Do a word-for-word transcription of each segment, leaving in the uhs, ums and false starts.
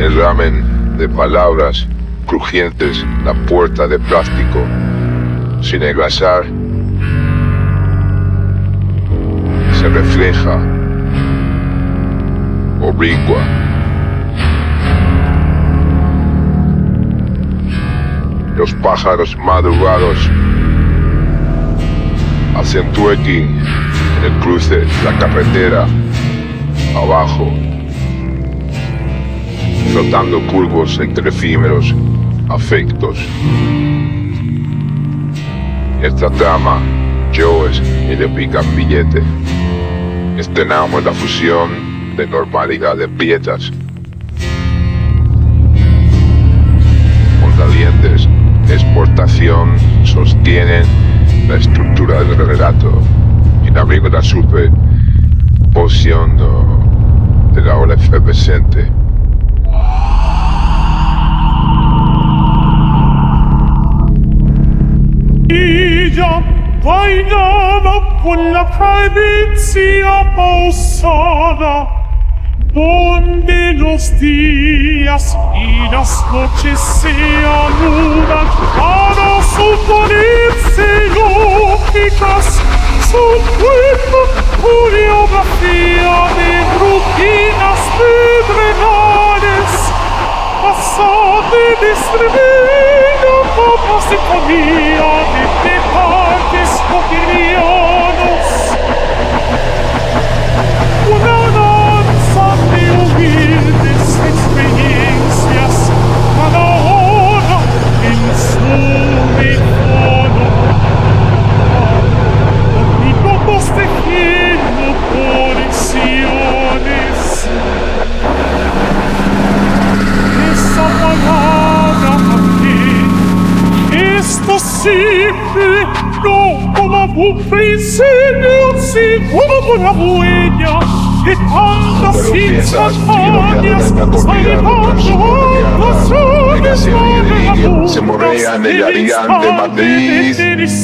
el ramen de palabras crujientes, la puerta de plástico sin engrasar se refleja oblicua. Los pájaros madrugados hacen twerking en el cruce de la carretera abajo, flotando curvos entre efímeros afectos. Esta trama, Joes y le pican billete. Estrenamos la fusión de normalidad de piezas. Mondadientes de exportación sostienen la estructura del relato. En abrigo la super poción de la ola efervescente. Ella bailaba por la provincia pausada, donde los días y las noches se anudan para suponerse lógicas. Su cuerpo, coreografía de rutinas pedregales, pasa de distribuir como sinfonía de partes cotidianos. Una danza de humildes experiencias, cada hora en su micrófono. Omnípodos tejiendo conexiones. Esa palabra también es posible, no como un principio, sino como una huella de tantas instantáneas, salvando ocasiones se morrea nella gigante matriz.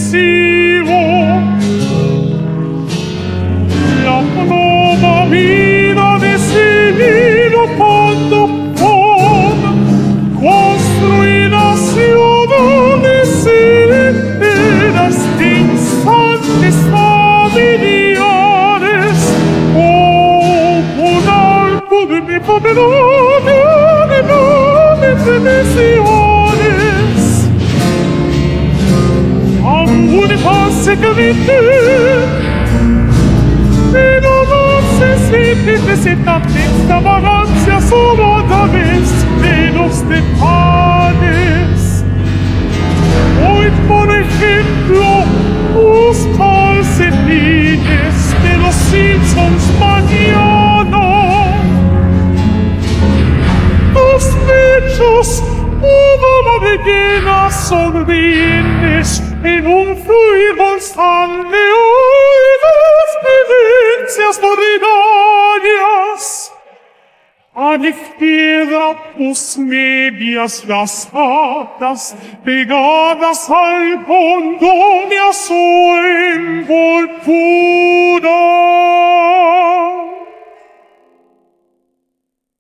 La paloma vida de Silvino cuando pueda construir las ciudades enteras de instantes familiares, como un arco de mi poderosa animales de misiones. Aún pase que viste, pero no se siente visitante esta vagancia solo otra vez de los detalles. Hoy, por ejemplo, los calcetines de los Simpsons mañana. Los pechos, una ballena sonrientes en un fluir constante. Ordinarias, a la izquierda tus medias gastadas, pegadas al fondo de su envoltura.